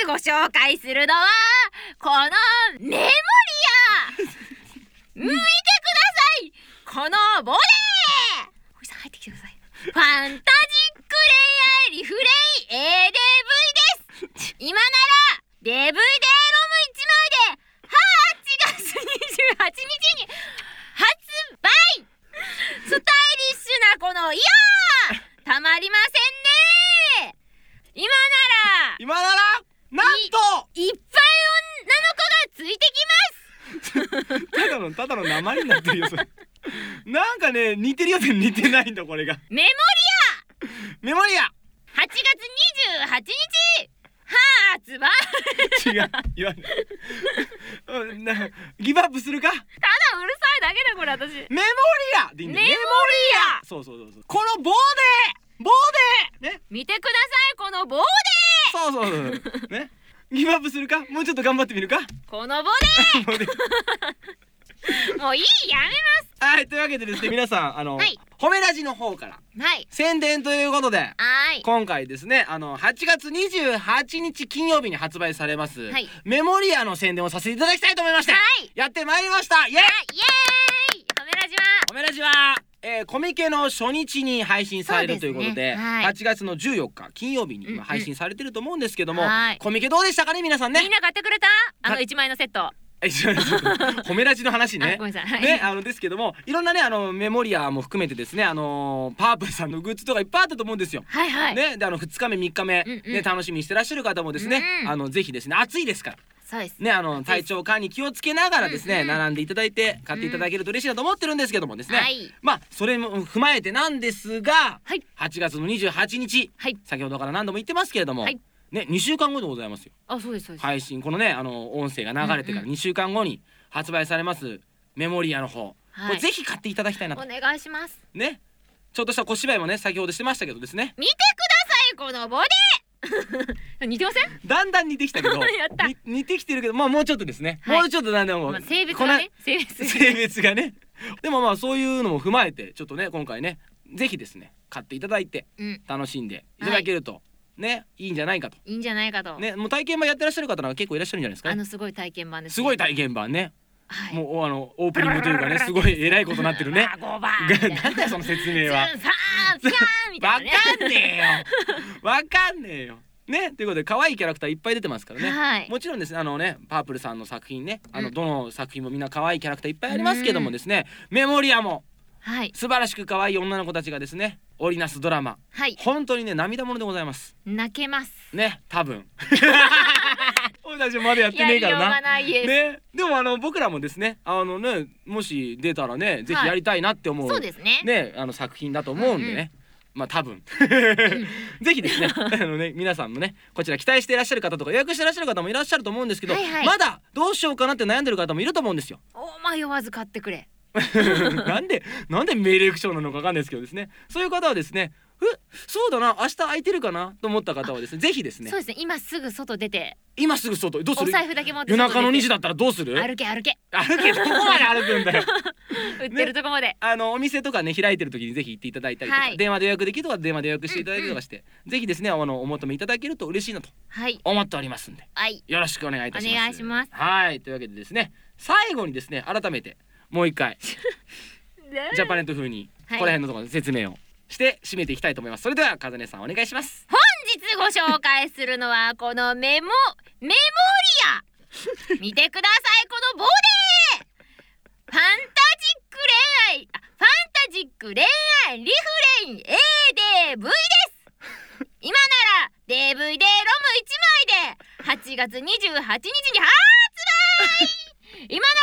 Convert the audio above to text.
ご紹介するのはこのメモリア見てください、このボディ。ほいさん入ってきてください。ファンタジック恋愛リフレイ ADV です。今なら DVD ロム1枚で8月28日に発売。スタイリッシュなこのイヤーたまりませんね。今ならなんといっぱい女の子がついてきます。 ただの鉛になってるよそれなんかね似てるようで似てないんだこれが。 メモリア 8 月28日発売。 違う言わないギブアップするか。 ただうるさいだけだこれ私。 メモリアでいいんだよ。 メモリアそうこのボディね、 見てくださいこのボデそうねギブアップするか。もうちょっと頑張ってみるか。 ィこのボディもういいやめはい、というわけでですね皆さんはい褒めラジの方からます。はい宣伝ということではい今回ですね8月28日金曜日に発売されます、 はいメモリアの宣伝をさせていただきたいと思いまして、 はいやってまいりました。イエイイエーイ褒めラジは褒めラジはコミケの初日に配信されるということで、 はい 8月の14日金曜日に今配信されてると思うんですけども、 はいコミケどうでしたかね皆さんね。 みんな買ってくれた1枚のセット。 褒めラジの話ね。 ごめんなさい。 ね、ですけどもいろんなねメモリアも含めてですねパープルさんのグッズとかいっぱいあったと思うんですよ。 はいはい。 ね、で2日目3日目、ね楽しみにしてらっしゃる方もですね、ぜひですね暑いですからそうですね体調管理気をつけながらですね、並んでいただいて買っていただけると嬉しいなと思ってるんですけどもですね、 はいまあそれも踏まえてなんですが、 はい 8月の28日、 はい先ほどから何度も言ってますけれども、 はいね2週間後でございますよ。 あそうですそうです。 配信このね音声が流れてから2週間後に発売されますメモリアの方、 はいこれぜひ買っていただきたいなとお願いします。 ね。ちょっとした小芝居もね先ほどしてましたけどですね、 見てくださいこのボディ似てません？ だんだん似てきたけどやった似てきてるけどまあもうちょっとですね、 はいもうちょっとなんでも、 まあ性別がね性別がねでもまあそういうのも踏まえてちょっとね今回ねぜひですね買っていただいて楽しんでいただけると、ねいいんじゃないかといいんじゃないかと。 ね。もう体験版やってらっしゃる方なんか結構いらっしゃるんじゃないですかね。 すごい体験版ですね。 すごい体験版ね、 はい。 もうオープニングというかねすごい偉いことになってるね 5番なんだよその説明は。 ファーピャーみたわいなね。 かんねえよわかんねえよね。ということで可愛いキャラクターいっぱい出てますからね、 はいもちろんですねパープルさんの作品ねどの作品もみんな可愛いキャラクターいっぱいありますけどもですね、メモリアもはい素晴らしく可愛い女の子たちがですね織りなすドラマ、 はい。 本当にね涙ものでございます泣けます。 ね多分俺たちまだやってねえからやりようがなないです。 ね。でも僕らもですねねもし出たらねぜひやりたいなって思う、 そうですね。 ね作品だと思うんでね、まあ多分ぜひですねね皆さんもねこちら期待していらっしゃる方とか予約していらっしゃる方もいらっしゃると思うんですけど、 はいはいまだどうしようかなって悩んでる方もいると思うんですよ迷わず買ってくれ。 なんで命令口調なのかわかんないですけどですね、そういう方はですねそうだな明日空いてるかなと思った方はですねぜひですねそうですね。今すぐ外出て今すぐ外どうすおる。 財布だけ持って夜中の2時だ。 だったらどうする。 歩け歩けどこまで歩くんだよ売ってるとこまで。 お店とかね開いてる時にぜひ行っていただいたりとか、 はい電話で予約できるとか電話で予約していただいたりとかして、ぜひですねお求めいただけると嬉しいなとはい思っておりますんではい。 よろしくお願いいたします。 お願いします。 はいというわけでですね最後にですね改めてもう一回ジャパネット風にここら辺のところで説明をして締めていきたいと思います。それではかずねさんお願いします。 本日ご紹介するのはこのメモリア見てくださいこのボディファンタジック恋愛リフレイン ADV です今なら DVD ロム1枚で8月28日に発売今な